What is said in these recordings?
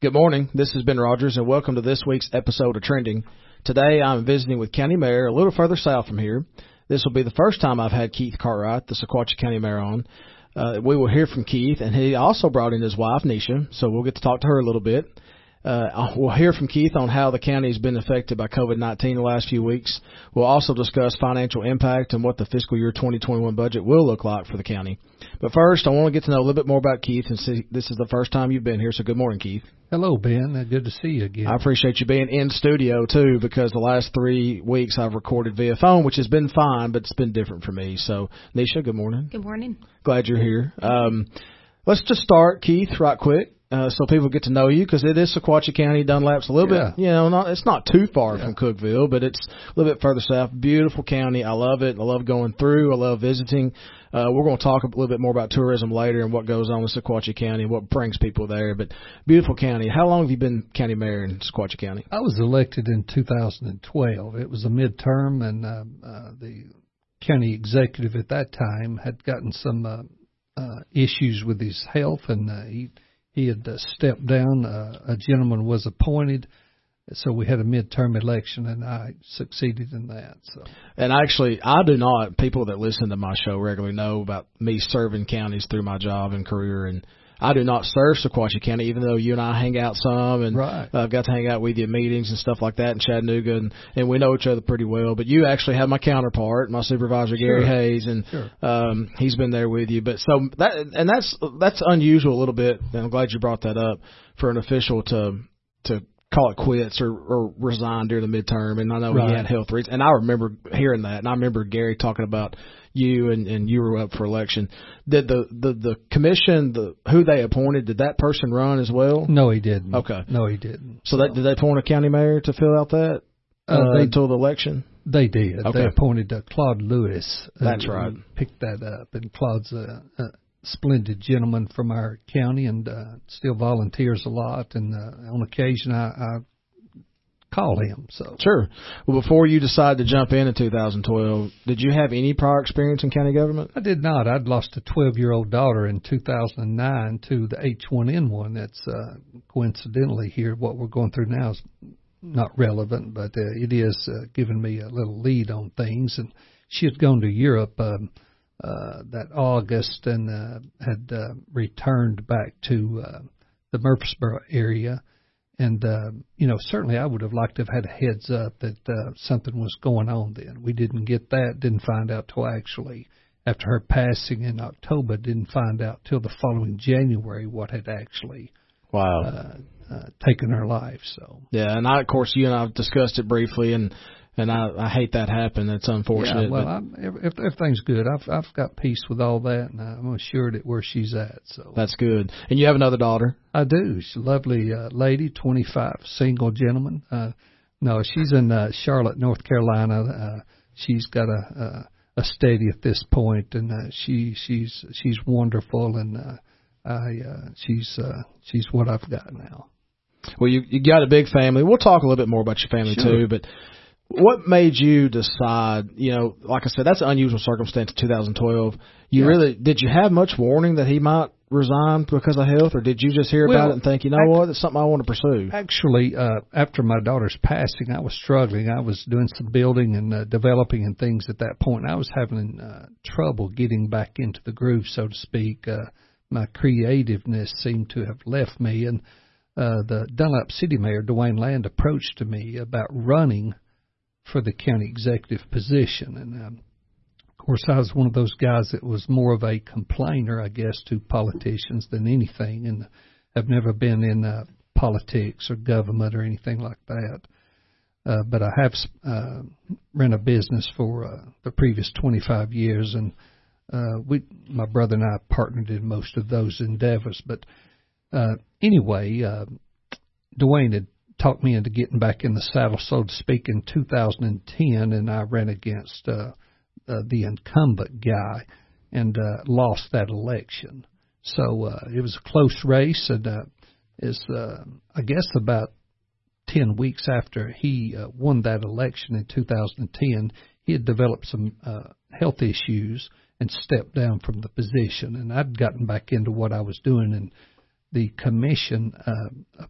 Good morning. This is Ben Rogers, and welcome to this week's episode of Trending. Today, I'm visiting with County Mayor a little further south from here. This will be the first time I've had Keith Cartwright, the Sequatchie County Mayor, on. We will hear from Keith, and he also brought in his wife, Nisha, so we'll get to talk to her a little bit. We'll hear from Keith on how the county has been affected by COVID-19 the last few weeks. We'll also discuss financial impact and what the fiscal year 2021 budget will look like for the county. But first, I want to get to know a little bit more about Keith, and see this is the first time you've been here, so good morning, Keith. Hello, Ben. Good to see you again. I appreciate you being in studio, too, because the last 3 weeks I've recorded via phone, which has been fine, but it's been different for me. So, Nisha, good morning. Good morning. Glad you're here. Let's just start, Keith, right quick. So people get to know you, because it is Sequatchie County. Dunlap's a little bit, it's not too far from Cookeville, but it's a little bit further south. Beautiful county. I love it. I love going through. I love visiting. We're going to talk a little bit more about tourism later and what goes on in Sequatchie County and what brings people there. But beautiful county. How long have you been county mayor in Sequatchie County? I was elected in 2012. It was a midterm, and the county executive at that time had gotten some issues with his health, and he had stepped down. A gentleman was appointed, so we had a midterm election, and I succeeded in that. So, and actually, I do not. People that listen to my show regularly know about me serving counties through my job and career, and I do not serve Sequatchie County, even though you and I hang out some, and I've got to hang out with you at meetings and stuff like that in Chattanooga, and we know each other pretty well. But you actually have my counterpart, my supervisor, Gary Hayes, and he's been there with you. But so that's unusual a little bit, and I'm glad you brought that up, for an official to call it quits or resign during the midterm. And I know he had health reasons, and I remember hearing that, and I remember Gary talking about you and you were up for election. Did the commission, who they appointed, did that person run as well? No, he didn't. Okay. No, he didn't. So did they appoint a county mayor to fill out that until the election? They did. Okay. They appointed Claude Lewis. That's right. Picked that up, and Claude's a splendid gentleman from our county, and still volunteers a lot, and on occasion I call him. So sure. Well, before you decided to jump in 2012, did you have any prior experience in county government? I did not. I'd lost a 12-year-old daughter in 2009 to the H1N1. That's coincidentally here. What we're going through now is not relevant, but it is giving me a little lead on things. And she had gone to Europe that August, and had returned back to the Murfreesboro area. And, certainly I would have liked to have had a heads up that something was going on then. We didn't get that, didn't find out till actually after her passing in October, didn't find out till the following January what had actually taken her life. So yeah, and of course, you and I have discussed it briefly, and I hate that happen. It's unfortunate. Yeah, well, everything's good. I've got peace with all that, and I'm assured at where she's at. So that's good. And you have another daughter? I do. She's a lovely lady, 25, single gentleman. No, she's in Charlotte, North Carolina. She's got a steady at this point, and she's wonderful, and she's what I've got now. Well, you got a big family. We'll talk a little bit more about your family too, but what made you decide, like I said, that's an unusual circumstance in 2012. Did you have much warning that he might resign because of health, or did you just hear about it and think, what, it's something I want to pursue? Actually, after my daughter's passing, I was struggling. I was doing some building and developing and things at that point. I was having trouble getting back into the groove, so to speak. My creativeness seemed to have left me, and the Dunlap City Mayor, Dwayne Land, approached me about running for the county executive position. And, of course, I was one of those guys that was more of a complainer, I guess, to politicians than anything, and have never been in politics or government or anything like that. But I have ran a business for the previous 25 years, and my brother and I partnered in most of those endeavors. But anyway, Dwayne had talked me into getting back in the saddle, so to speak, in 2010, and I ran against the incumbent guy and lost that election. So it was a close race, and I guess about 10 weeks after he won that election in 2010, he had developed some health issues and stepped down from the position. And I'd gotten back into what I was doing, and the commission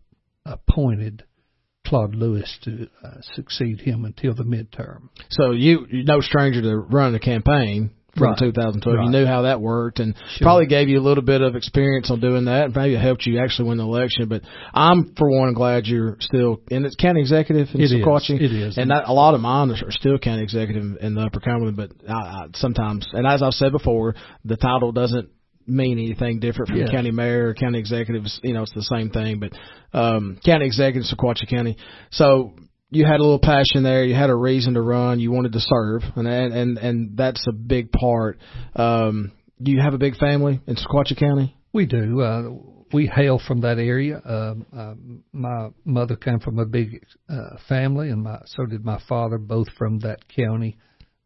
appointed Claude Lewis to succeed him until the midterm. So you're no stranger to running a campaign from 2012. Right. You knew how that worked, and probably gave you a little bit of experience on doing that. Maybe it helped you actually win the election. But I'm, for one, glad you're still in. It's county executive in Sequatchie. It is. And a lot of mine are still county executive in the Upper Cumberland. But I sometimes, and as I've said before, the title doesn't mean anything different from county mayor or county executive. It's the same thing. But county executive, Sequatchie County. So you had a little passion there. You had a reason to run. You wanted to serve, and that's a big part. Do you have a big family in Sequatchie County? We do. We hail from that area. My mother came from a big family, and so did my father, both from that county.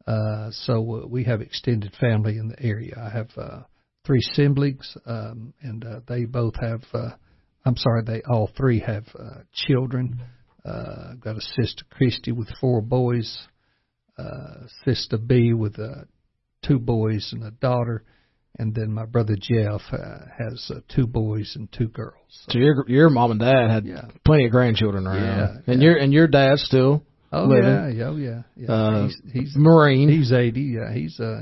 So we have extended family in the area. I have 3 siblings, and they both have. They all 3 have children. I've got a sister Christy with 4 boys, sister B with 2 boys and a daughter, and then my brother Jeff has 2 boys and 2 girls. So your mom and dad had plenty of grandchildren around, and your dad still living. He's Marine. He's 80. Yeah,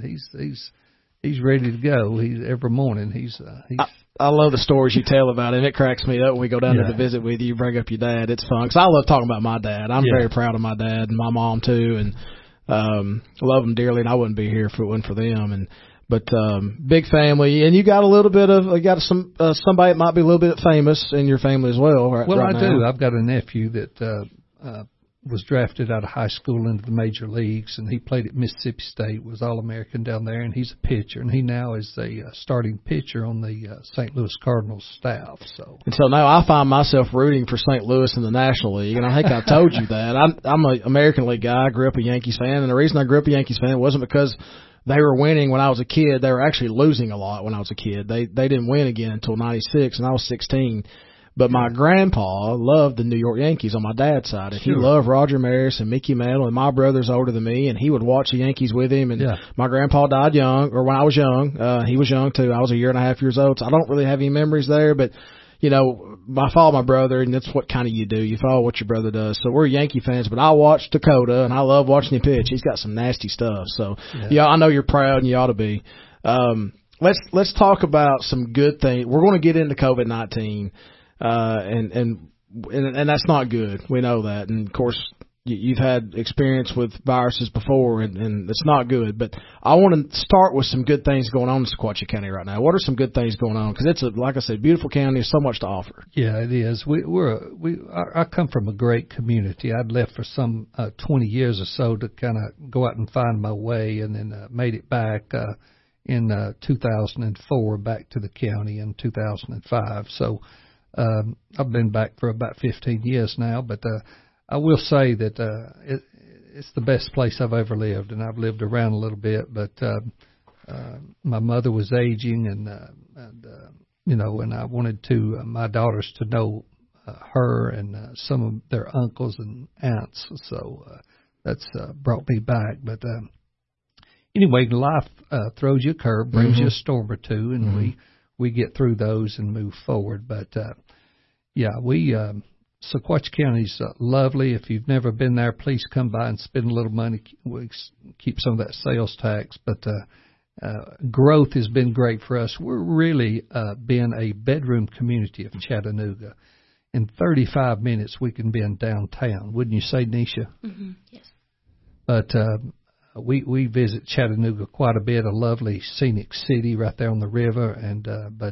he's ready to go. Every morning he's. I love the stories you tell about him. It cracks me up when we go down to visit with you. You bring up your dad. It's fun. 'Cause I love talking about my dad. I'm very proud of my dad and my mom too, and love them dearly. And I wouldn't be here if it wasn't for them. But big family, and you got somebody that might be a little bit famous in your family as well. Right I now. do. I've got a nephew that was drafted out of high school into the major leagues, and he played at Mississippi State, was All-American down there, and he's a pitcher, and he now is a starting pitcher on the St. Louis Cardinals staff. So now I find myself rooting for St. Louis in the National League, and I think I told you that. I'm an American League guy. I grew up a Yankees fan, and the reason I grew up a Yankees fan wasn't because they were winning when I was a kid. They were actually losing a lot when I was a kid. They didn't win again until '96, and I was 16. But my grandpa loved the New York Yankees on my dad's side. And he loved Roger Maris and Mickey Mantle, and my brother's older than me, and he would watch the Yankees with him. And my grandpa died young, or when I was young. He was young, too. I was 1.5 years old, so I don't really have any memories there. But, I follow my brother, and that's what kind of you do. You follow what your brother does. So we're Yankee fans, but I watch Dakota, and I love watching him pitch. He's got some nasty stuff. So, I know you're proud, and you ought to be. Let's talk about some good things. We're going to get into COVID-19. And that's not good. We know that. And of course, you've had experience with viruses before, and it's not good. But I want to start with some good things going on in Sequatchie County right now. What are some good things going on? Because it's like I said, beautiful county. There's so much to offer. Yeah, it is. I come from a great community. I'd left for some 20 years or so to kind of go out and find my way, and then made it back in 2004 back to the county in 2005. So. I've been back for about 15 years now, but I will say that it's the best place I've ever lived, and I've lived around a little bit. But my mother was aging, and I wanted my daughters to know her and some of their uncles and aunts. So that's brought me back. But anyway, life throws you a curve, brings you a storm or two, and we get through those and move forward. But, Sequatchie County's lovely. If you've never been there, please come by and spend a little money. We keep some of that sales tax. But growth has been great for us. We're really been a bedroom community of Chattanooga. In 35 minutes, we can be in downtown. Wouldn't you say, Nisha? Mm-hmm. Yes. But we visit Chattanooga quite a bit, a lovely scenic city right there on the river, and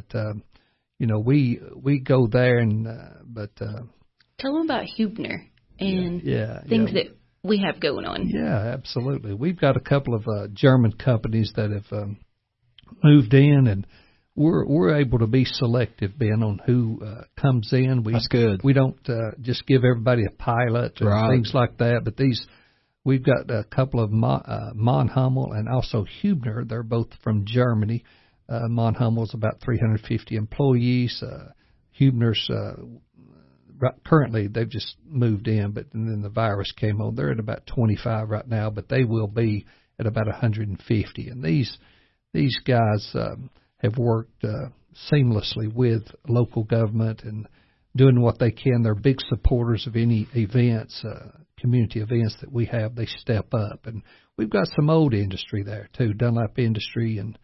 we go there, and tell them about Huebner and things that we have going on. Yeah, absolutely. We've got a couple of German companies that have moved in, and we're able to be selective, Ben, on who comes in. That's good. We don't just give everybody a pilot or things like that, but we've got a couple of Monhummel and also Huebner. They're both from Germany. Monhummel's about 350 employees. Huebner's currently they've just moved in, but then the virus came on. They're at about 25 right now, but they will be at about 150. And these guys have worked seamlessly with local government, and doing what they can. They're big supporters of any events, community events that we have. They step up, and we've got some old industry there too, Dunlap Industry, and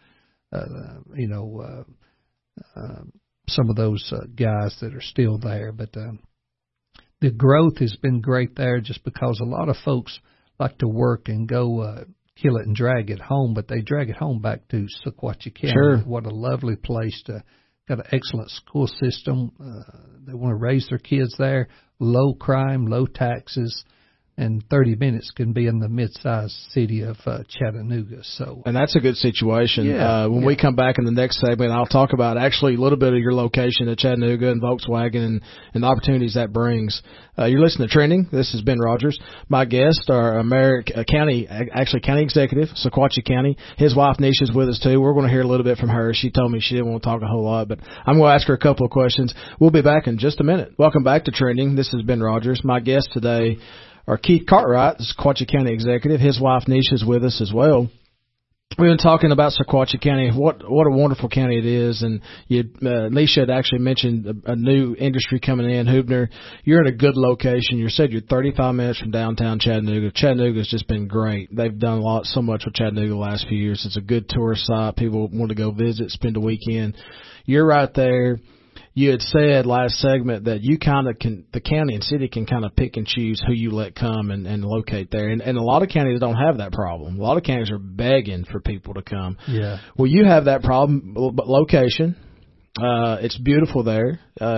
some of those guys that are still there. But the growth has been great there, just because a lot of folks like to work and go kill it and drag it home, but they drag it home back to Sequatchie County. Sure. What a lovely place to. Got an excellent school system. They want to raise their kids there. Low crime, low taxes, and 30 minutes can be in the mid-sized city of Chattanooga. And that's a good situation. Yeah, when we come back in the next segment, I'll talk about actually a little bit of your location at Chattanooga and Volkswagen and the opportunities that brings. You're listening to Trending. This is Ben Rogers. My guest are County Executive, Sequatchie County. His wife, Nisha's with us, too. We're going to hear a little bit from her. She told me she didn't want to talk a whole lot, but I'm going to ask her a couple of questions. We'll be back in just a minute. Welcome back to Trending. This is Ben Rogers. My guest today are Keith Cartwright, the Sequatchie County Executive. His wife, Nisha's with us as well. We've been talking about Sequatchie County, what a wonderful county it is, and Nisha had actually mentioned a new industry coming in, Huebner. You're in a good location. You said you're 35 minutes from downtown Chattanooga. Chattanooga's just been great. They've done so much with Chattanooga the last few years. It's a good tourist site. People want to go visit, spend a weekend. You're right there. You had said last segment that you kind of the county and city can kind of pick and choose who you let come and locate there. And a lot of counties don't have that problem. A lot of counties are begging for people to come. Yeah. Well, you have that problem, but location. It's beautiful there.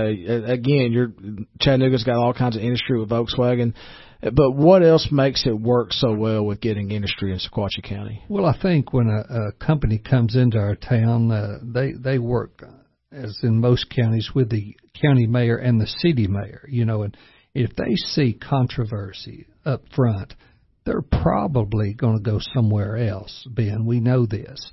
Again, Chattanooga's got all kinds of industry with Volkswagen. But what else makes it work so well with getting industry in Sequatchie County? Well, I think when a company comes into our town, they work, as in most counties, with the county mayor and the city mayor, and if they see controversy up front, they're probably going to go somewhere else, Ben. We know this.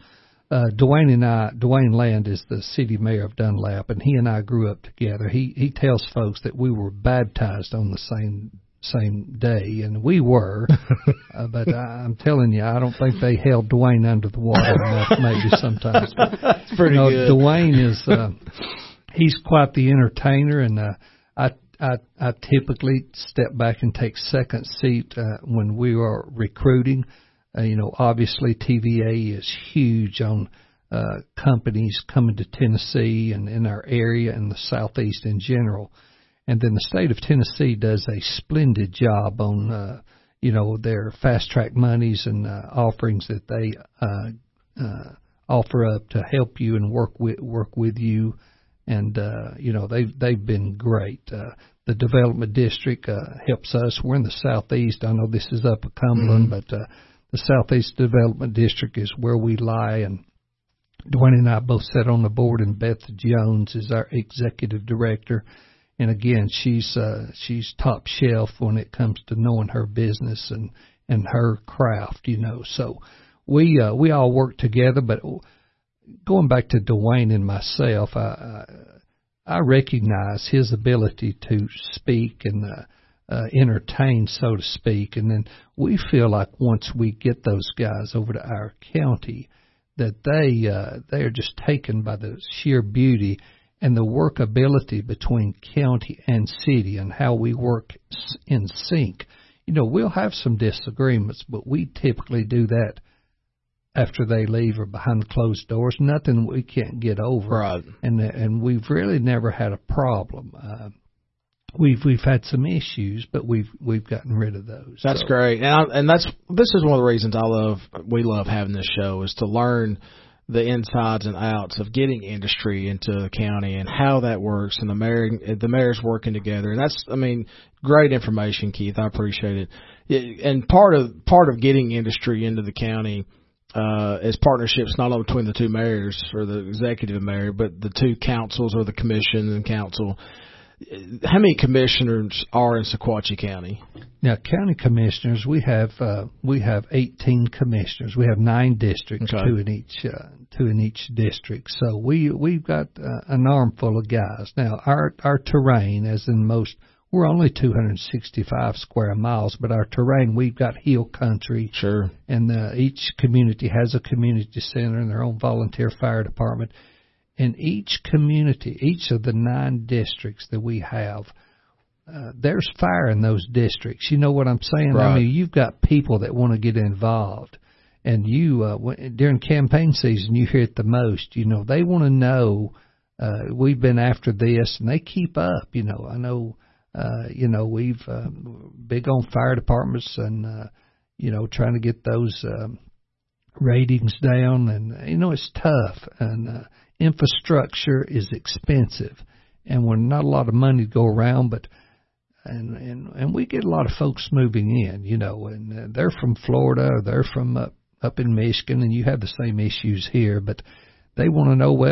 Dwayne Land is the city mayor of Dunlap, and he and I grew up together. He tells folks that we were baptized on the same day, and we were, but I'm telling you, I don't think they held Dwayne under the water enough, maybe sometimes. It's pretty good. Dwayne is, he's quite the entertainer, and I typically step back and take second seat when we are recruiting. Obviously TVA is huge on companies coming to Tennessee and in our area and the Southeast in general. And then the state of Tennessee does a splendid job on, their fast-track monies and offerings that they offer up to help you and work with you. And, they've been great. The Development District helps us. We're in the Southeast. I know this is Upper Cumberland, but the Southeast Development District is where we lie. And Dwayne and I both sit on the board, and Beth Jones is our executive director. And again, she's top shelf when it comes to knowing her business and her craft, So we all work together. But going back to Dwayne and myself, I recognize his ability to speak and entertain, so to speak. And then we feel like once we get those guys over to our county, that they are just taken by the sheer beauty and the workability between county and city and how we work in sync. We'll have some disagreements, but we typically do that after they leave or behind closed doors. Nothing we can't get over. Right. And we've really never had a problem. We've had some issues, but we've gotten rid of those. That's great. And this is one of the reasons we love having this show, is to learn the insides and outs of getting industry into the county and how that works, and the mayor's working together. And that's, great information, Keith. I appreciate it. And part of getting industry into the county is partnerships not only between the two mayors or the executive mayor, but the two councils or the commission and council. How many commissioners are in Sequatchie County? Now, county commissioners, we have 18 commissioners. We have 9 districts, okay. two in each district. So we've got an armful of guys. Now, our terrain, as in most, we're only 265 square miles, but our terrain, we've got hill country. Sure. And each community has a community center and their own volunteer fire department. in each community, each of the 9 districts that we have, there's fire in those districts. You know what I'm saying? Right. I mean, you've got people that want to get involved. And you, during campaign season, you hear it the most. You know, they want to know, we've been after this, and they keep up. You know, I know, we've big on fire departments and, trying to get those ratings down. And, it's tough. And infrastructure is expensive. And when not a lot of money to go around, but and we get a lot of folks moving in, and they're from Florida or they're from up in Michigan, and you have the same issues here, but they want to know,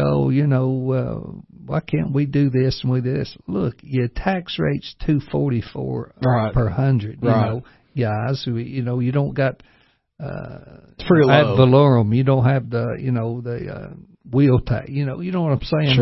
why can't we do this and we do this? Look, your tax rate's $244 per hundred, guys. You don't got it's pretty low. Ad valorem. You don't have the wheel tax. You know what I'm saying?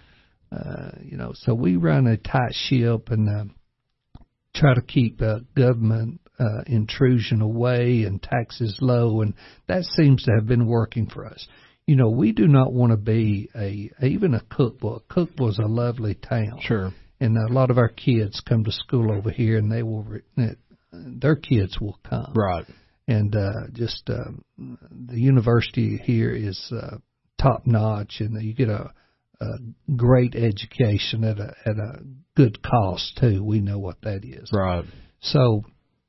Sure. So we run a tight ship and try to keep government intrusion away and taxes low, and that seems to have been working for us. We do not want to be even a Cookeville. Cookeville is a lovely town. Sure. And a lot of our kids come to school over here, and their kids will come. Right. And the university here is top notch, and you get a great education at a good cost too. We know what that is. Right. So,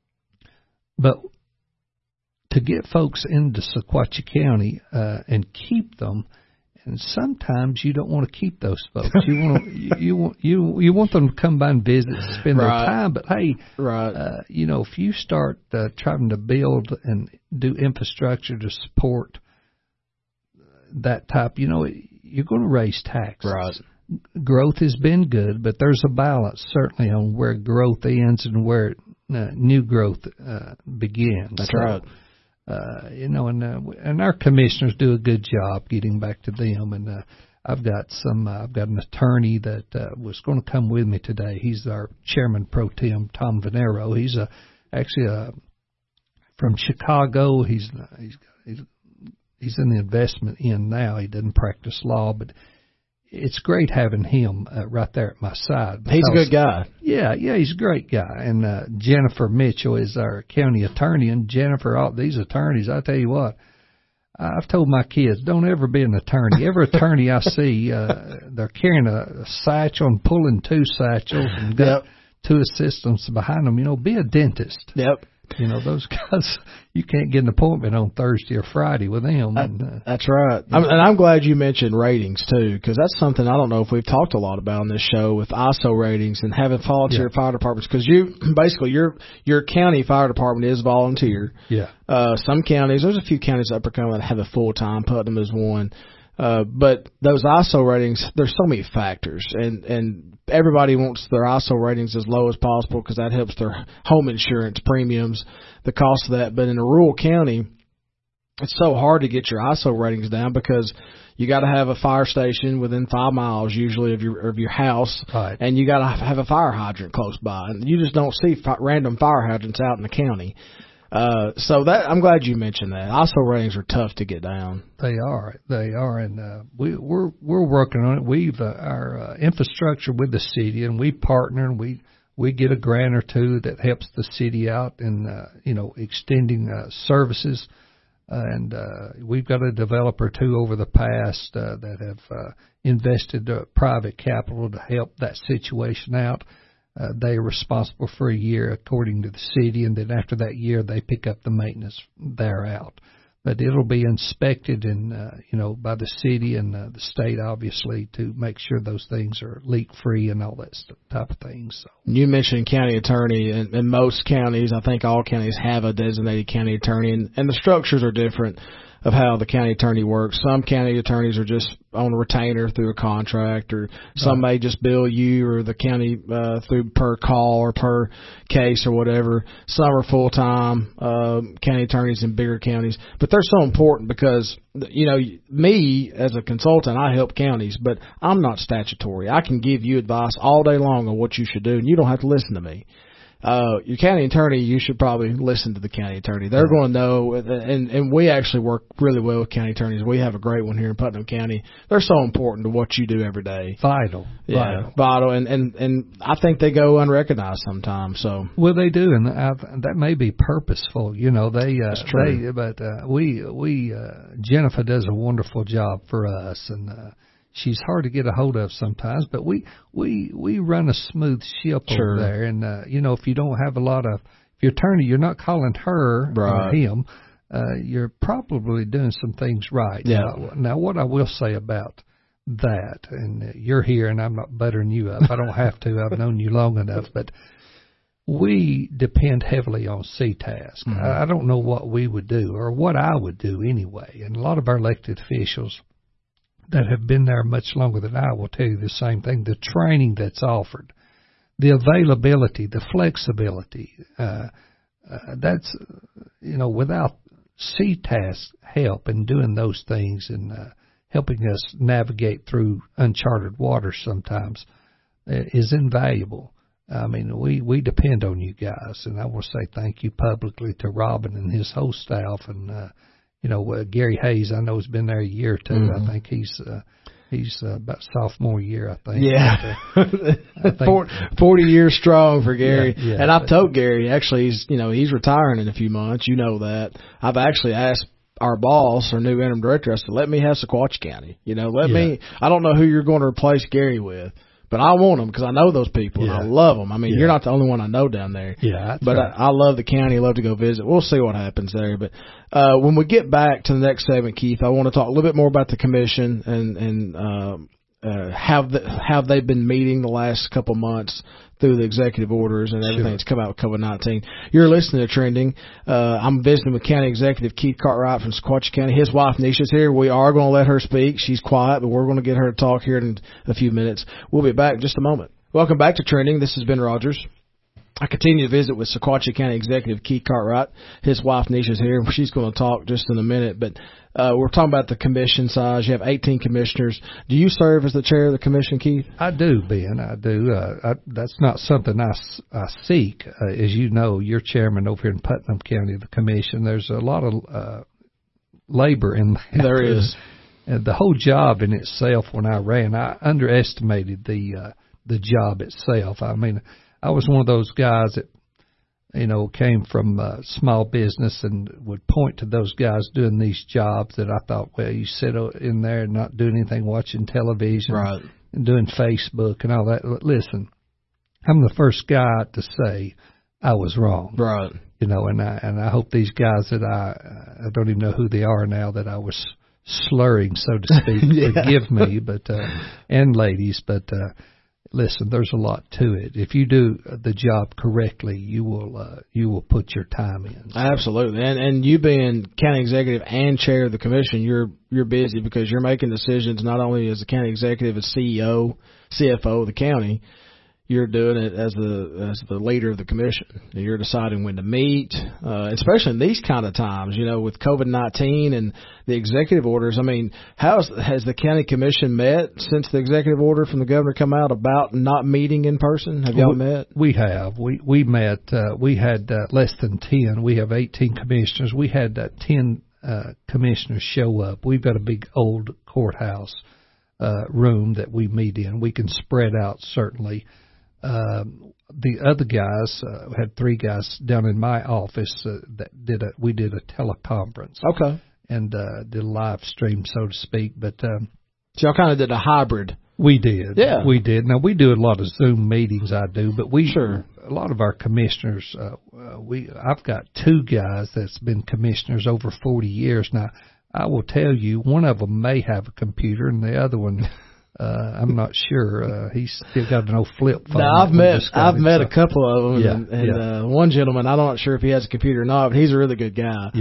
but to get folks into Sequatchie County and keep them, and sometimes you don't want to keep those folks. You want them to come by and visit, spend their time. But hey, if you start trying to build and do infrastructure to support that type, you're going to raise taxes. Right. Growth has been good, but there's a balance certainly on where growth ends and where new growth begins. That's right. And our commissioners do a good job getting back to them. And I've got an attorney that was going to come with me today. He's our chairman pro tem, Tom Venero. He's actually from Chicago. He's in the investment end now. He doesn't practice law, but it's great having him right there at my side. He's a good guy. Yeah, he's a great guy. And Jennifer Mitchell is our county attorney. And Jennifer, all these attorneys, I tell you what, I've told my kids, don't ever be an attorney. Every attorney I see, they're carrying a satchel and pulling 2 satchels and got 2 assistants behind them. Be a dentist. Yep. Those guys, you can't get an appointment on Thursday or Friday with them. That's right. And I'm glad you mentioned ratings, too, because that's something I don't know if we've talked a lot about on this show with ISO ratings and having volunteer fire departments, because your county fire department is volunteer. Yeah. Some counties, there's a few counties up and that have a full-time, Putnam is one. But those ISO ratings, there's so many factors, and everybody wants their ISO ratings as low as possible because that helps their home insurance premiums, the cost of that. But in a rural county, it's so hard to get your ISO ratings down because you got to have a fire station within 5 miles usually of your house, right. And you got to have a fire hydrant close by, and you just don't see random fire hydrants out in the county. So that I'm glad you mentioned that. ISO ratings are tough to get down. They are, and we're working on it. We've our infrastructure with the city, and we partner, and we get a grant or two that helps the city out in extending services. And we've got a developer or two over the past that have invested private capital to help that situation out. They are responsible for a year according to the city, and then after that year they pick up the maintenance there out. But it'll be inspected and by the city and the state, obviously, to make sure those things are leak-free and all that type of things. So. You mentioned county attorney, and in most counties, I think all counties have a designated county attorney, and the structures are different of how the county attorney works. Some county attorneys are just on a retainer through a contract, or some may just bill you or the county through per call or per case or whatever. Some are full-time county attorneys in bigger counties. But they're so important because, me as a consultant, I help counties, but I'm not statutory. I can give you advice all day long on what you should do, and you don't have to listen to me. your county attorney, you should probably listen to the county attorney. They're going to know, and we actually work really well with county attorneys. We have a great one here in Putnam County. They're so important to what you do every day. Vital. And I think they go unrecognized sometimes. So well, they do, and that may be purposeful. That's true. We Jennifer does a wonderful job for us, and she's hard to get a hold of sometimes, but we run a smooth ship over there. And, if you don't have if your attorney, you're not calling her or him, you're probably doing some things right. Yeah. Now, what I will say about that, and you're here and I'm not buttering you up. I don't have to. I've known you long enough, but we depend heavily on CTASC. Mm-hmm. I don't know what we would do or what I would do anyway. And a lot of our elected officials that have been there much longer than I will tell you the same thing. The training that's offered, the availability, the flexibility, that's, without CTASC help in doing those things and helping us navigate through uncharted waters sometimes is invaluable. I mean, we depend on you guys, and I will say thank you publicly to Robin and his whole staff, and Gary Hayes, I know, has been there a year or two. Mm-hmm. I think he's about sophomore year, I think. Yeah. I think 40 years strong for Gary. Yeah, and I've told Gary, actually, he's retiring in a few months. You know that. I've actually asked our boss, our new interim director, I said, let me have Sequatchie County. I don't know who you're going to replace Gary with. But I want them because I know those people and I love them. I mean, you're not the only one I know down there. Yeah, but right. I love the county. Love to go visit. We'll see what happens there. But when we get back to the next segment, Keith, I want to talk a little bit more about the commission and how they've been meeting the last couple months through the executive orders and everything that's come out with COVID-19. You're listening to Trending. I'm visiting with County Executive Keith Cartwright from Sequatchie County. His wife, Nisha's here. We are going to let her speak. She's quiet, but we're going to get her to talk here in a few minutes. We'll be back in just a moment. Welcome back to Trending. This is Ben Rogers. I continue to visit with Sequatchie County Executive Keith Cartwright. His wife, Nisha's here. She's going to talk just in a minute, but we're talking about the commission size. You have 18 commissioners. Do you serve as the chair of the commission, Keith? I do, Ben. I do. That's not something I seek. As you know, you're chairman over here in Putnam County of the commission. There's a lot of labor in that. There is. The whole job in itself, when I ran, I underestimated the job itself. I mean, I was one of those guys that, came from small business and would point to those guys doing these jobs that I thought, well, you sit in there and not doing anything, watching television and doing Facebook and all that. Listen, I'm the first guy to say I was wrong. Right. And I hope these guys that I don't even know who they are now that I was slurring, so to speak, forgive me, but and ladies, but listen, there's a lot to it. If you do the job correctly, you will put your time in. So. Absolutely, and you being county executive and chair of the commission, you're busy because you're making decisions not only as the county executive, as CEO, CFO of the county. You're doing it as the leader of the commission. You're deciding when to meet, especially in these kind of times, with COVID-19 and the executive orders. I mean, has the county commission met since the executive order from the governor come out about not meeting in person? Have y'all met? We have. We met. We had less than 10. We have 18 commissioners. We had 10 commissioners show up. We've got a big old courthouse room that we meet in. We can spread out, certainly. The other guys had 3 guys down in my office that we did a teleconference. Okay. And did a live stream, so to speak. But so y'all kind of did a hybrid. We did. Yeah. We did. Now we do a lot of Zoom meetings. I do, but a lot of our commissioners. I've got 2 guys that's been commissioners over 40 years now. I will tell you, one of them may have a computer, and the other one. I'm not sure. He's still got an old flip phone. Now, I've met a couple of them, and one gentleman, I'm not sure if he has a computer or not, but he's a really good guy.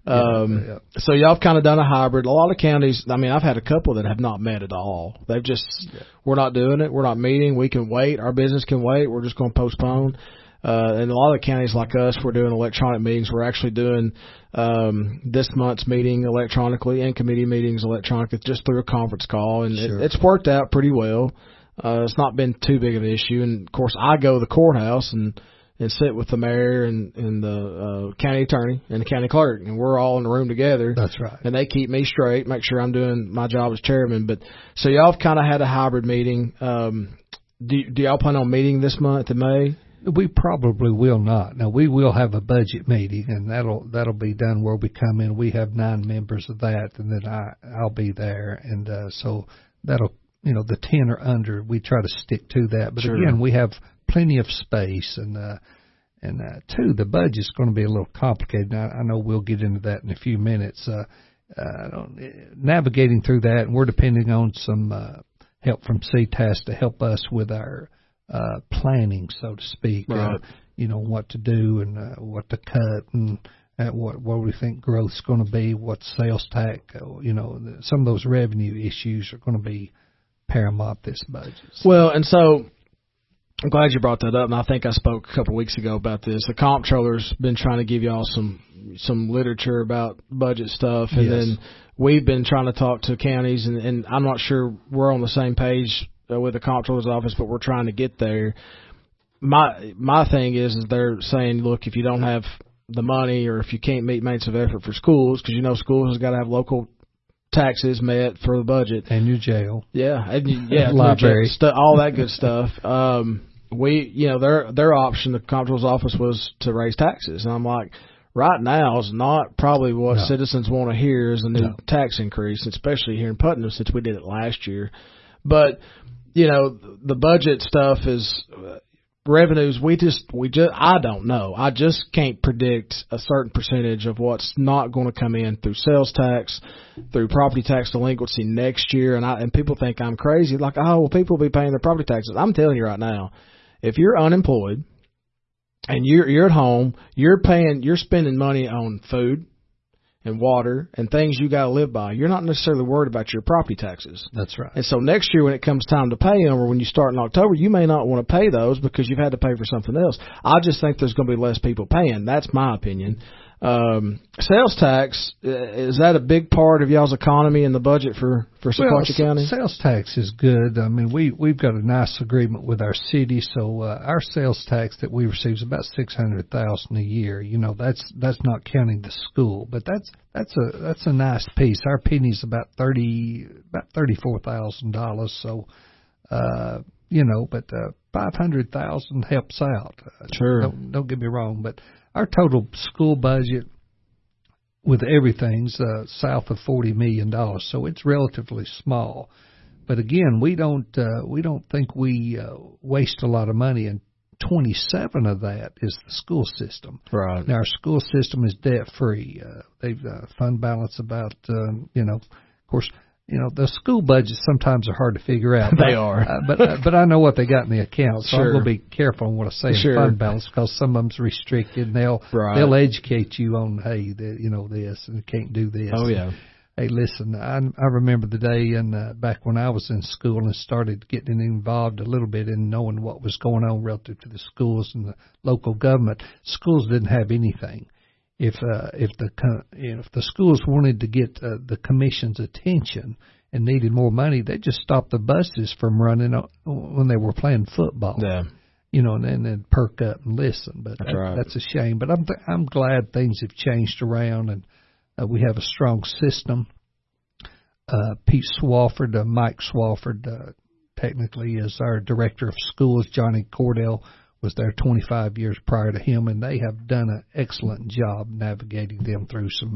So y'all have kind of done a hybrid. A lot of counties, I mean, I've had a couple that have not met at all. They've just, we're not doing it. We're not meeting. We can wait. Our business can wait. We're just going to postpone. And a lot of counties like us, we're doing electronic meetings. We're actually doing this month's meeting electronically and committee meetings electronically just through a conference call. And it's worked out pretty well. It's not been too big of an issue. And, of course, I go to the courthouse, and and sit with the mayor and the county attorney and the county clerk, and we're all in the room together. That's right. And they keep me straight, make sure I'm doing my job as chairman. But so y'all have kind of had a hybrid meeting. Do y'all plan on meeting this month in May? We probably will not. Now, we will have a budget meeting, and that'll be done where we come in. We have 9 members of that, and then I'll be there. And so that'll, the 10 or under, we try to stick to that. But again, we have plenty of space. And two, the budget's going to be a little complicated. Now, I know we'll get into that in a few minutes. Navigating through that, and we're depending on some help from CTAS to help us with our planning, so to speak, right. What to do and what to cut and what we think growth's going to be, what sales tax, some of those revenue issues are going to be paramount this budget. Well, and so I'm glad you brought that up, and I think I spoke a couple of weeks ago about this. The comptroller's been trying to give y'all some literature about budget stuff, and then we've been trying to talk to counties, and I'm not sure we're on the same page with the comptroller's office, but we're trying to get there. My thing is they're saying, look, if you don't have the money or if you can't meet maintenance of effort for schools, because schools has got to have local taxes met for the budget and your jail, library, all that good stuff. Their option, the comptroller's office, was to raise taxes, and I'm like, right now is not probably what citizens want to hear is a new tax increase, especially here in Putnam since we did it last year. But the budget stuff is revenues. I don't know. I just can't predict a certain percentage of what's not going to come in through sales tax, through property tax delinquency next year. And people think I'm crazy. Like, people will be paying their property taxes. I'm telling you right now, if you're unemployed and you're at home, you're spending money on food and water and things you got to live by. You're not necessarily worried about your property taxes. That's right. And so next year when it comes time to pay them, or when you start in October, you may not want to pay those because you've had to pay for something else. I just think there's going to be less people paying. That's my opinion. Sales tax, is that a big part of y'all's economy and the budget for Sequatchie County? Sales tax is good. I mean, we've got a nice agreement with our city, so our sales tax that we receive is about $600,000 a year. That's not counting the school, but that's a nice piece. Our penny's about $34,000. So, but $500,000 helps out. Sure. Don't get me wrong, but our total school budget with everything's south of $40 million, so it's relatively small. But again, we don't think we waste a lot of money, and 27 of that is the school system. Right. Now, our school system is debt free. They've fund balance about of course. The school budgets sometimes are hard to figure out. They are. But I know what they got in the account, so sure. I'm going to be careful on what I say in fund balance, because some of them's restricted, and they'll educate you on, hey, this, and you can't do this. Oh, yeah. Hey, listen, I remember the day back when I was in school and started getting involved a little bit in knowing what was going on relative to the schools and the local government. Schools didn't have anything. If the schools wanted to get the commission's attention and needed more money, they just stopped the buses from running when they were playing football. Yeah. And then perk up and listen. But that's a shame. But I'm glad things have changed around, and we have a strong system. Pete Swafford, Mike Swafford, technically is our director of schools. Johnny Cordell was there 25 years prior to him, and they have done an excellent job navigating them through some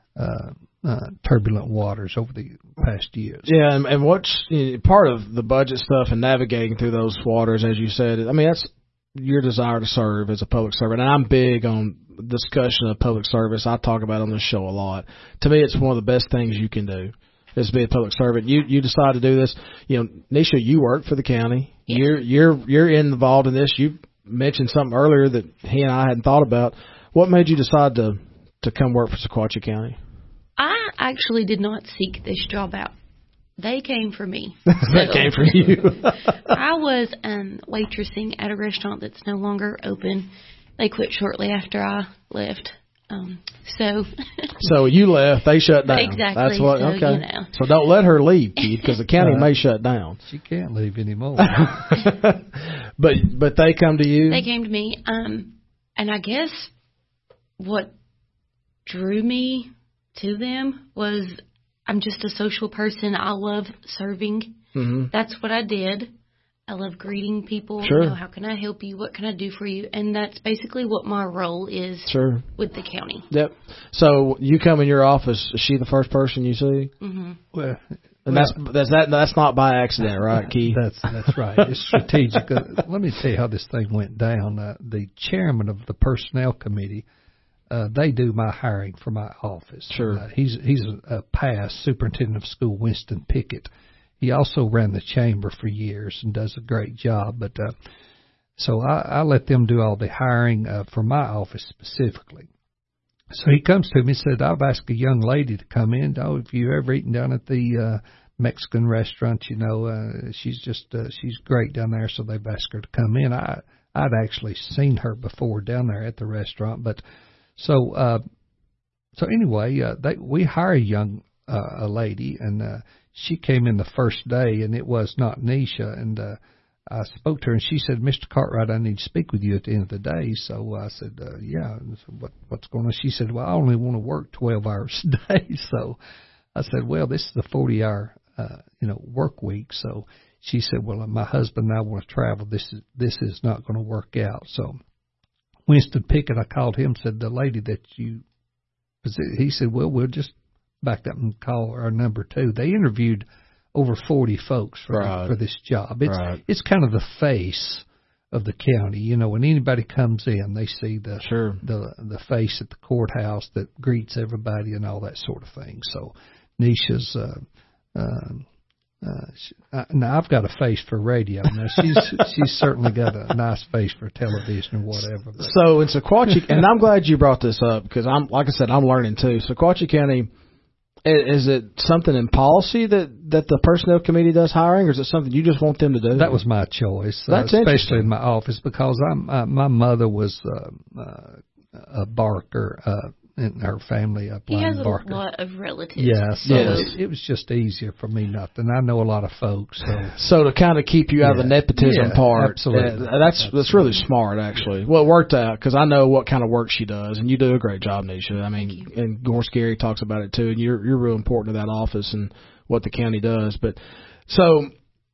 turbulent waters over the past years. Yeah, and what's part of the budget stuff and navigating through those waters, as you said, I mean, that's your desire to serve as a public servant. And I'm big on discussion of public service. I talk about it on this show a lot. To me, it's one of the best things you can do is be a public servant. You decide to do this. Nisha, you work for the county. Yeah. You're involved in this. You mentioned something earlier that he and I hadn't thought about. What made you decide to come work for Sequatchie County? I actually did not seek this job out. They came for me. They came for you. I was waitressing at a restaurant that's no longer open. They quit shortly after I left. So you left, they shut down. Exactly. That's what. So, okay. So don't let her leave, Keith, because the county may shut down. She can't leave anymore. But they come to you. They came to me. And I guess what drew me to them was I'm just a social person. I love serving. Mm-hmm. That's what I did. I love greeting people. Sure. You know, how can I help you? What can I do for you? And that's basically what my role is with the county. Yep. So you come in your office, is she the first person you see? Mm-hmm. Well, and that's not by accident, right, Keith? That's right. It's strategic. Let me tell you how this thing went down. The chairman of the personnel committee, they do my hiring for my office. Sure. He's a past superintendent of school, Winston Pickett. He also ran the chamber for years and does a great job. But so I let them do all the hiring for my office specifically. So he comes to me and said, I've asked a young lady to come in. Oh, have you ever eaten down at the Mexican restaurant? You know, she's great down there. So they've asked her to come in. I'd actually seen her before down there at the restaurant. But so anyway, we hire a lady, and she came in the first day, and it was not Nisha, and I spoke to her, and she said, Mr. Cartwright, I need to speak with you at the end of the day. So I said, yeah. And I said, what's going on? She said, well, I only want to work 12 hours a day. So I said, well, this is a 40-hour, work week. So she said, well, my husband and I want to travel. This is not going to work out. So Winston Pickett, I called him, said, the lady that he said, well, we'll just back up and call our number 2. They interviewed over 40 folks for this job. It's kind of the face of the county. You know, when anybody comes in, they see the face at the courthouse that greets everybody and all that sort of thing. So Nisha's now I've got a face for radio. Now she's certainly got a nice face for television or whatever. But. So in Sequatchie, and I'm glad you brought this up because I'm learning too. Sequatchie County. Is it something in policy that the personnel committee does hiring, or is it something you just want them to do? That was my choice, especially in my office, because my mother was a Barker in her family. He has Barker. A lot of relatives. Yeah, so it was just easier for me not to. And I know a lot of folks. So to kind of keep you out of the nepotism part, absolutely. That's really smart, actually. Well, it worked out because I know what kind of work she does, and you do a great job, Nisha. I mean, and Gorse Gary talks about it too, and you're real important to that office and what the county does. But so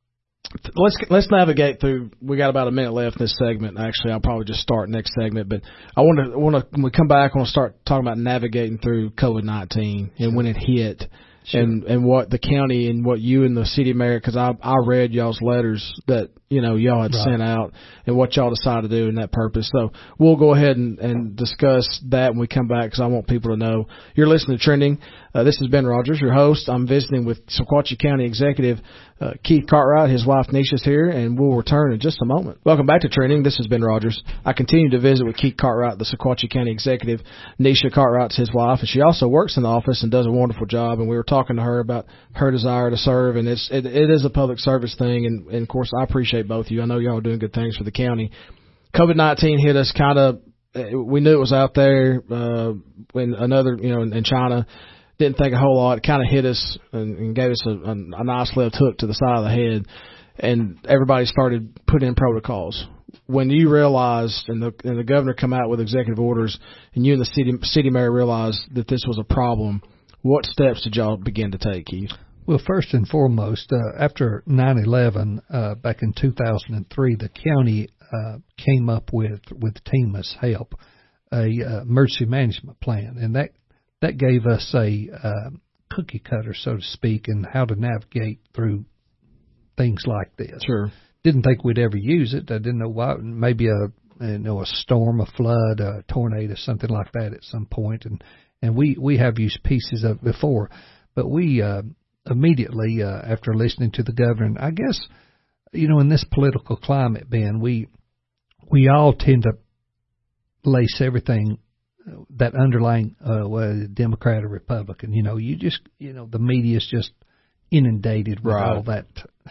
let's navigate through. We got about a minute left in this segment. Actually, I'll probably just start next segment. But I want to when we come back, I want to start talking about navigating through COVID-19 and when it hit. Sure. And what the county and what you and the city mayor, because I read y'all's letters that y'all had sent out and what y'all decided to do in that purpose. So we'll go ahead and discuss that when we come back, because I want people to know. You're listening to Trending. This is Ben Rogers, your host. I'm visiting with Sequatchie County Executive Keith Cartwright. His wife Nisha's here, and we'll return in just a moment. Welcome back to Trending. This is Ben Rogers. I continue to visit with Keith Cartwright, the Sequatchie County Executive. Nisha Cartwright's his wife, and she also works in the office and does a wonderful job. And we were talking to her about her desire to serve, and it is a public service thing. And of course, I appreciate both of you. I know y'all are doing good things for the county. COVID-19 hit us kind of. We knew it was out there. When in China. Didn't think a whole lot. It kind of hit us and gave us a nice left hook to the side of the head, and everybody started putting in protocols. When you realized and the governor come out with executive orders, and you and the city mayor realized that this was a problem, what steps did y'all begin to take, Keith? Well, first and foremost, after 9/11, back in 2003, the county came up with TEMA's help, a emergency management plan, and that gave us a cookie cutter, so to speak, in how to navigate through things like this. Sure. Didn't think we'd ever use it. I didn't know why. Maybe a storm, a flood, a tornado, something like that at some point. And we have used pieces of it before. But we immediately, after listening to the governor, and I guess, in this political climate, Ben, we all tend to lace everything that underlying Democrat or Republican, you just, the media is just inundated with all that,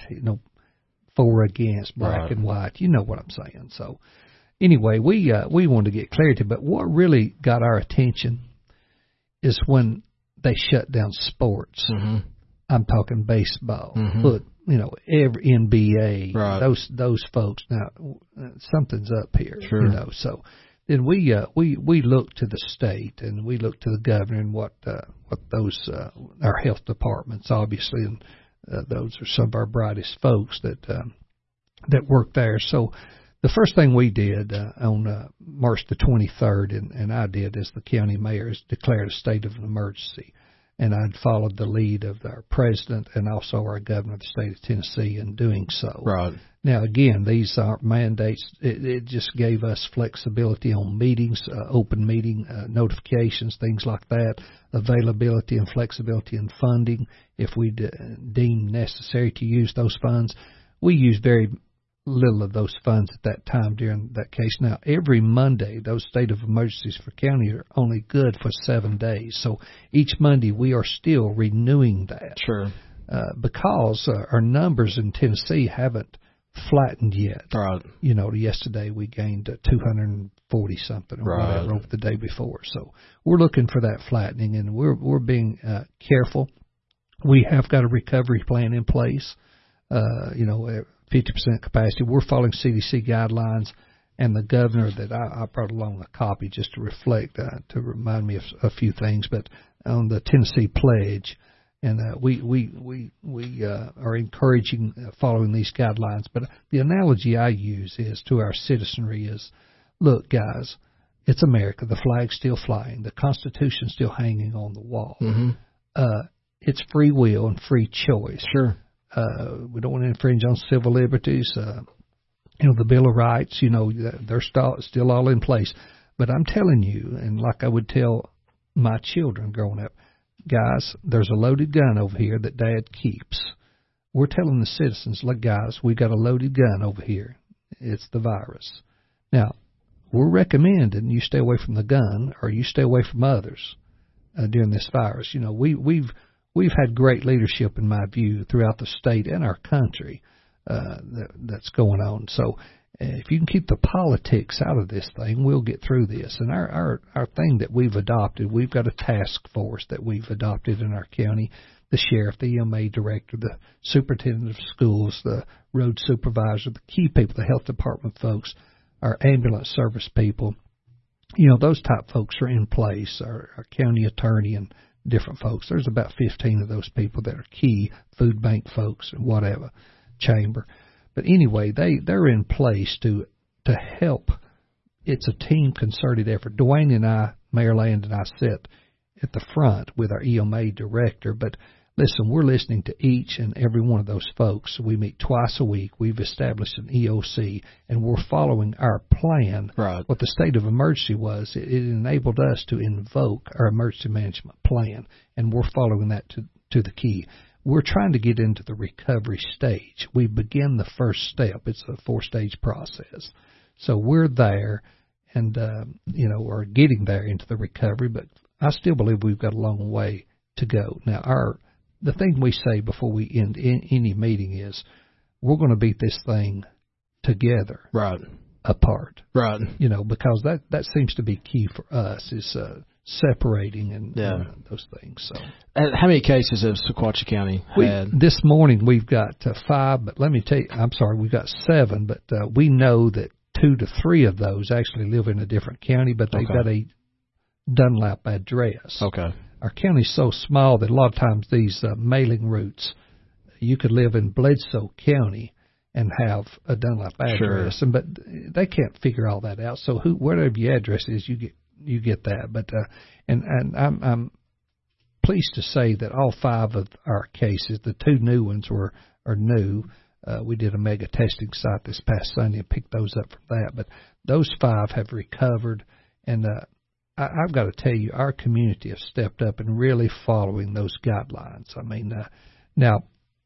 for or against, black and white. You know what I'm saying. So anyway, we wanted to get clarity, but what really got our attention is when they shut down sports. Mm-hmm. I'm talking baseball, but every NBA, those folks. Now something's up here, Sure. So then we look to the state and we look to the governor and what those our health departments obviously, and those are some of our brightest folks that work there. So the first thing we did on March the 23rd, and I did as the county mayor, is declared a state of emergency. And I'd followed the lead of our president and also our governor of the state of Tennessee in doing so. Right. Now, again, these aren't mandates. It just gave us flexibility on meetings, open meeting notifications, things like that, availability and flexibility in funding if we deem necessary to use those funds. We use very little of those funds at that time during that case. Now, every Monday, those state of emergencies for county are only good for 7 days. So each Monday, we are still renewing that. Sure. Because our numbers in Tennessee haven't flattened yet. Right. Yesterday we gained 240 something or right. whatever over the day before. So we're looking for that flattening, and we're being careful. We have got a recovery plan in place. 50% capacity. We're following CDC guidelines, and the governor that I brought along a copy just to reflect, to remind me of a few things, but on the Tennessee pledge, and we are encouraging following these guidelines. But the analogy I use is to our citizenry is, look, guys, it's America. The flag's still flying. The Constitution's still hanging on the wall. Mm-hmm. It's free will and free choice. Sure. We don't want to infringe on civil liberties. The Bill of Rights, they're still all in place. But I'm telling you, and like I would tell my children growing up, guys, there's a loaded gun over here that Dad keeps. We're telling the citizens, look, guys, we got a loaded gun over here. It's the virus. Now, we're recommending you stay away from the gun or you stay away from others during this virus. We've had great leadership, in my view, throughout the state and our country that's going on. So if you can keep the politics out of this thing, we'll get through this. And our thing that we've adopted, we've got a task force that we've adopted in our county, the sheriff, the EMA director, the superintendent of schools, the road supervisor, the key people, the health department folks, our ambulance service people. Those type folks are in place, our county attorney and different folks. There's about 15 of those people that are key, food bank folks and whatever, chamber. But anyway, they're in place to help. It's a team concerted effort. Dwayne and I, Mayor Land and I, sit at the front with our EMA director. But listen, we're listening to each and every one of those folks. We meet twice a week. We've established an EOC, and we're following our plan. Right. What the state of emergency was, it enabled us to invoke our emergency management plan, and we're following that to the key. We're trying to get into the recovery stage. We begin the first step. It's a 4-stage process. So we're there and, we're getting there into the recovery, but I still believe we've got a long way to go. Now, the thing we say before we end any meeting is we're going to beat this thing together. Right. Apart. Right. Because that seems to be key for us is separating and those things. So, how many cases have Sequatchie County had? This morning we've got 5, but let me tell you, we've got 7, but we know that 2 to 3 of those actually live in a different county, but they've got a Dunlap address. Okay. Our county's so small that a lot of times these mailing routes, you could live in Bledsoe County and have a Dunlap address, sure. But they can't figure all that out. So whatever your address is, you get that. But and I'm pleased to say that all 5 of our cases, the 2 new ones are new. We did a mega testing site this past Sunday and picked those up from that. But those 5 have recovered, and I've got to tell you, our community has stepped up and really following those guidelines. Now,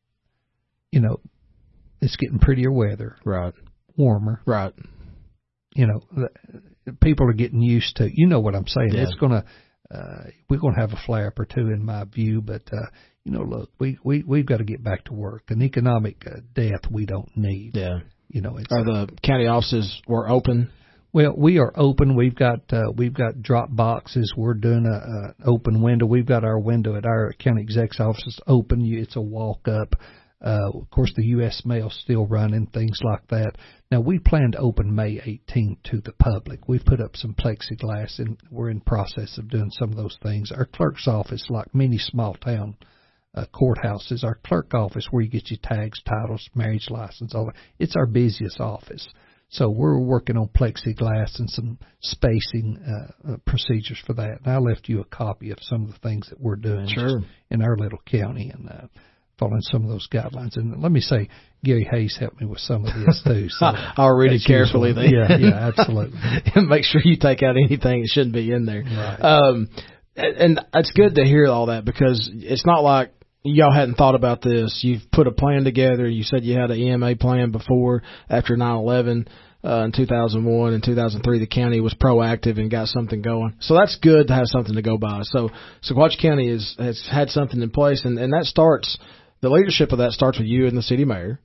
it's getting prettier weather. Right. Warmer. Right. People are getting used to, what I'm saying. Yeah. It's we're going to have a flare up or 2 in my view, but, look, we've got to get back to work. An economic death we don't need. Yeah. Are the county offices were open? Well, we are open. We've got drop boxes. We're doing an open window. We've got our window at our county exec's office open. It's a walk up. Of course, the U.S. mail's still running, things like that. Now, we plan to open May 18th to the public. We've put up some plexiglass, and we're in process of doing some of those things. Our clerk's office, like many small-town courthouses, our clerk office where you get your tags, titles, marriage license, all that, it's our busiest office. So we're working on plexiglass and some spacing procedures for that. And I left you a copy of some of the things that we're doing in our little county and following some of those guidelines. And let me say, Gary Hayes helped me with some of this too. So I'll read it carefully then. Yeah, absolutely. And make sure you take out anything that shouldn't be in there. Right. And it's good to hear all that, because it's not like y'all hadn't thought about this. You've put a plan together. You said you had an EMA plan before, after 9/11 in 2001 and 2003. The county was proactive and got something going. So that's good to have something to go by. So Sequatchie County has had something in place, and that starts, the leadership of that starts with you and the city mayor.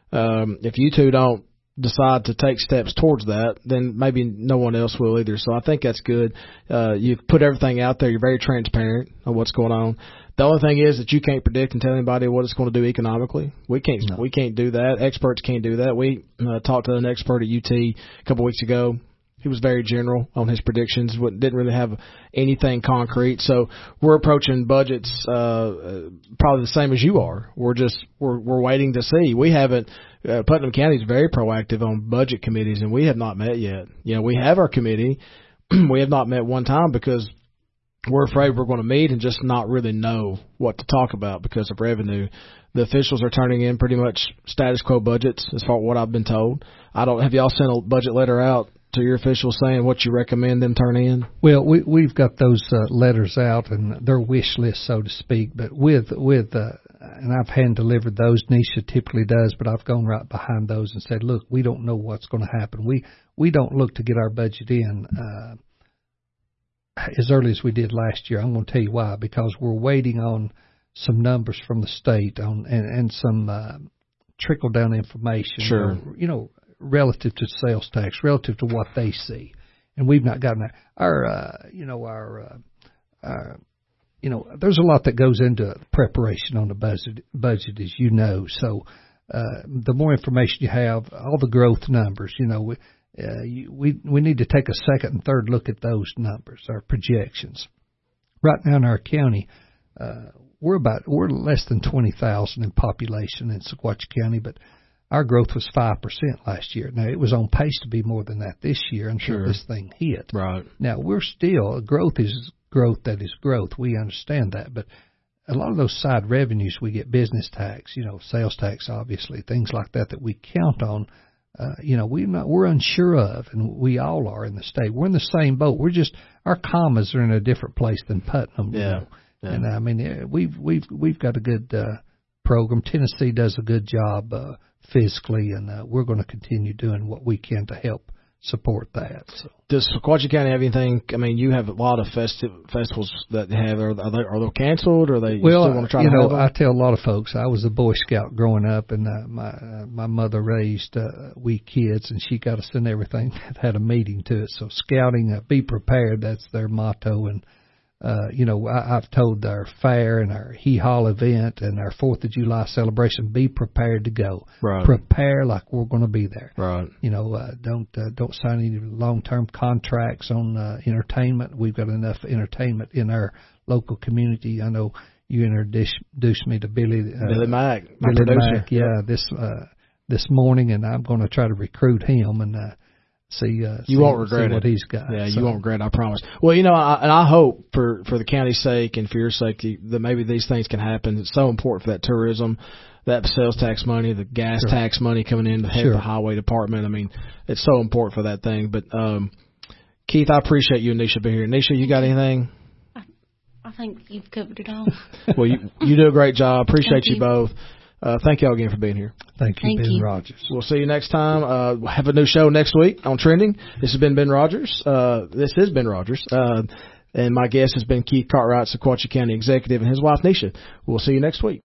If you two don't decide to take steps towards that, then maybe no one else will either. So I think that's good. You've put everything out there. You're very transparent on what's going on. The only thing is that you can't predict and tell anybody what it's going to do economically. We can't do that. Experts can't do that. We talked to an expert at UT a couple weeks ago. He was very general on his predictions. Didn't really have anything concrete. So we're approaching budgets probably the same as you are. We're waiting to see. We haven't. Putnam County is very proactive on budget committees, and we have not met yet. We have our committee. We have not met one time because we're afraid we're going to meet and just not really know what to talk about because of revenue. The officials are turning in pretty much status quo budgets, as far as what I've been told. Have y'all sent a budget letter out to your officials saying what you recommend them turn in? Well, we've got those letters out and their wish list, so to speak. But with and I've hand delivered those. Nisha typically does, but I've gone right behind those and said, look, we don't know what's going to happen. We don't look to get our budget in as early as we did last year. I'm going to tell you why. Because we're waiting on some numbers from the state and some trickle down information. Sure. Relative to sales tax, relative to what they see, and we've not gotten that. There's a lot that goes into preparation on the budget, as you know. So the more information you have, all the growth numbers, we need to take a second and third look at those numbers, our projections. Right now in our county, we're less than 20,000 in population in Sequatchie County, but our growth was 5% last year. Now, it was on pace to be more than that this year until this thing hit. Right. Now, growth is growth that is growth. We understand that. But a lot of those side revenues, we get business tax, sales tax, obviously, things like that we count on, we're unsure of, and we all are in the state. We're in the same boat. Our commas are in a different place than Putnam. Yeah. And, I mean, we've got a good program. Tennessee does a good job physically, and we're going to continue doing what we can to help support that. So. Does Sequatchie County have anything? I mean, you have a lot of festivals that have. Are they canceled, or they still want to try to have them? I tell a lot of folks, I was a Boy Scout growing up, and my mother raised we kids, and she got us in everything that had a meaning to it. So scouting, be prepared, that's their motto. And I've told our fair and our hee-haw event and our 4th of July celebration, be prepared to go. Right. Prepare like we're going to be there. Right. Don't sign any long-term contracts on entertainment. We've got enough entertainment in our local community. I know you introduced me to Billy Mack, my producer. This morning, and I'm going to try to recruit him and see won't regret what he's got. Yeah, you won't regret it, I promise. Well, I hope for the county's sake and for your sake that maybe these things can happen. It's so important for that tourism, that sales tax money, the gas tax money coming in to help the highway department. I mean, it's so important for that thing. But Keith, I appreciate you and Nisha being here. Nisha, you got anything? I think you've covered it all. Well, you do a great job. Appreciate you both. Thank you all again for being here. Thank you, Ben Rogers. We'll see you next time. We'll have a new show next week on Trending. This has been Ben Rogers. This is Ben Rogers. And my guest has been Keith Cartwright, Sequatchie County Executive, and his wife, Nisha. We'll see you next week.